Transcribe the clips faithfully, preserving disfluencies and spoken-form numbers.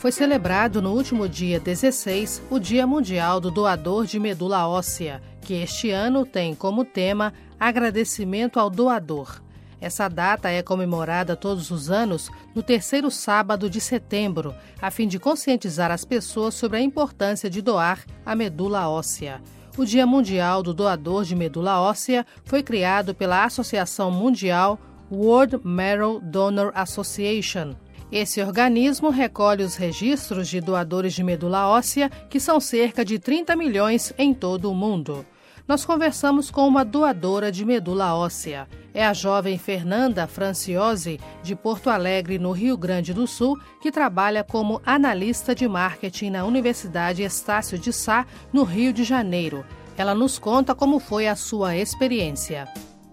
Foi celebrado no último dia dezesseis o Dia Mundial do Doador de Medula Óssea, que este ano tem como tema Agradecimento ao Doador. Essa data é comemorada todos os anos no terceiro sábado de setembro, a fim de conscientizar as pessoas sobre a importância de doar a medula óssea. O Dia Mundial do Doador de Medula Óssea foi criado pela Associação Mundial World Marrow Donor Association. Esse organismo recolhe os registros de doadores de medula óssea, que são cerca de trinta milhões em todo o mundo. Nós conversamos com uma doadora de medula óssea. É a jovem Fernanda Franciose, de Porto Alegre, no Rio Grande do Sul, que trabalha como analista de marketing na Universidade Estácio de Sá, no Rio de Janeiro. Ela nos conta como foi a sua experiência.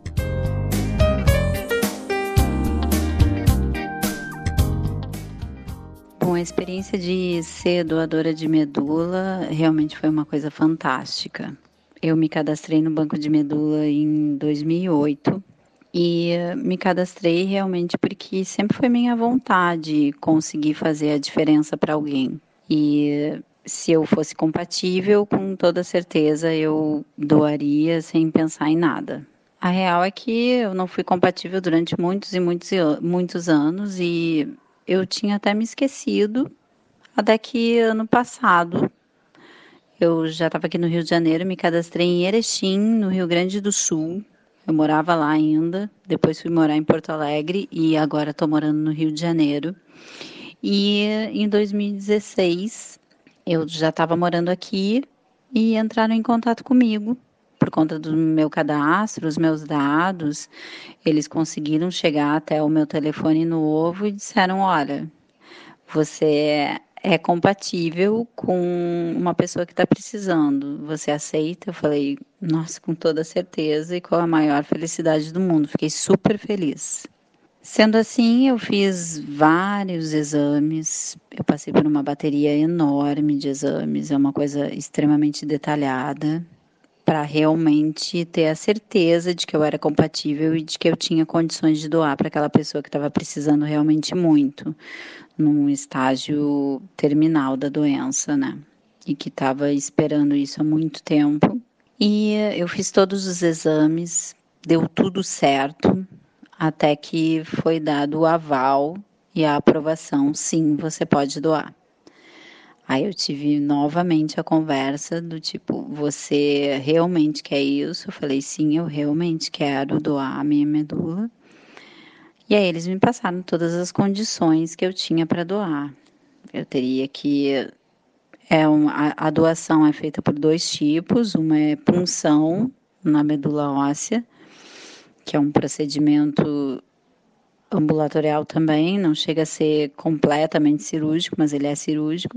Bom, a experiência de ser doadora de medula realmente foi uma coisa fantástica. Eu me cadastrei no banco de medula em dois mil e oito e me cadastrei realmente porque sempre foi minha vontade conseguir fazer a diferença para alguém. E se eu fosse compatível, com toda certeza eu doaria sem pensar em nada. A real é que eu não fui compatível durante muitos e muitos, muitos anos e eu tinha até me esquecido, até que ano passado eu já estava aqui no Rio de Janeiro, me cadastrei em Erechim, no Rio Grande do Sul. Eu morava lá ainda, depois fui morar em Porto Alegre e agora estou morando no Rio de Janeiro. E em dois mil e dezesseis eu já estava morando aqui e entraram em contato comigo por conta do meu cadastro, os meus dados. Eles conseguiram chegar até o meu telefone novo e disseram: olha, você é compatível com uma pessoa que está precisando, você aceita? Eu falei: nossa, com toda certeza e com a maior felicidade do mundo, fiquei super feliz. Sendo assim, eu fiz vários exames, eu passei por uma bateria enorme de exames, é uma coisa extremamente detalhada, para realmente ter a certeza de que eu era compatível e de que eu tinha condições de doar para aquela pessoa que estava precisando realmente muito, num estágio terminal da doença, né? E que estava esperando isso há muito tempo. E eu fiz todos os exames, deu tudo certo, até que foi dado o aval e a aprovação: sim, você pode doar. Aí eu tive novamente a conversa do tipo: você realmente quer isso? Eu falei: sim, eu realmente quero doar a minha medula. E aí eles me passaram todas as condições que eu tinha para doar. Eu teria que... É um, a, a doação é feita por dois tipos. Uma é punção na medula óssea, que é um procedimento ambulatorial também, não chega a ser completamente cirúrgico, mas ele é cirúrgico,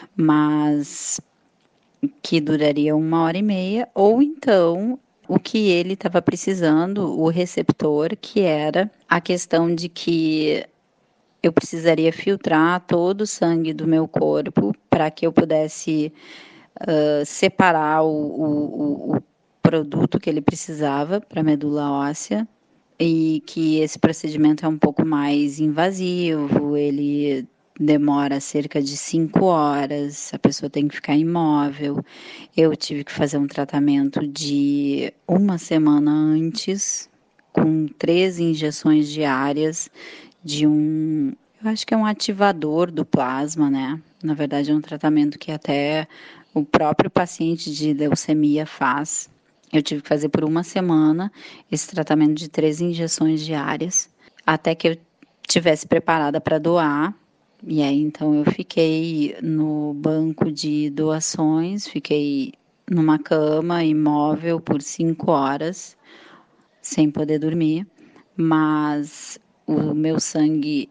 mas que duraria uma hora e meia, ou então o que ele estava precisando, o receptor, que era a questão de que eu precisaria filtrar todo o sangue do meu corpo para que eu pudesse uh, separar o, o, o produto que ele precisava para a medula óssea, e que esse procedimento é um pouco mais invasivo, ele demora cerca de cinco horas, a pessoa tem que ficar imóvel. Eu tive que fazer um tratamento de uma semana antes, com três injeções diárias de um, eu acho que é um ativador do plasma, né? Na verdade, é um tratamento que até o próprio paciente de leucemia faz. Eu tive que fazer por uma semana esse tratamento de três injeções diárias, até que eu estivesse preparada para doar. E aí, então, eu fiquei no banco de doações, fiquei numa cama imóvel por cinco horas, sem poder dormir, mas o meu sangue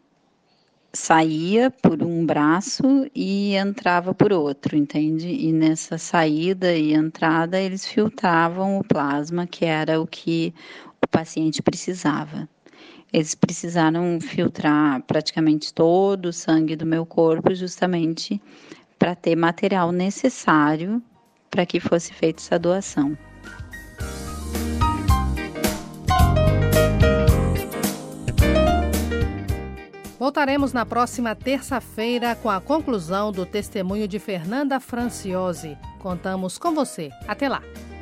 saía por um braço e entrava por outro, entende? E nessa saída e entrada eles filtravam o plasma, que era o que o paciente precisava. Eles precisaram filtrar praticamente todo o sangue do meu corpo, justamente para ter material necessário para que fosse feita essa doação. Voltaremos na próxima terça-feira com a conclusão do testemunho de Fernanda Franciose. Contamos com você. Até lá!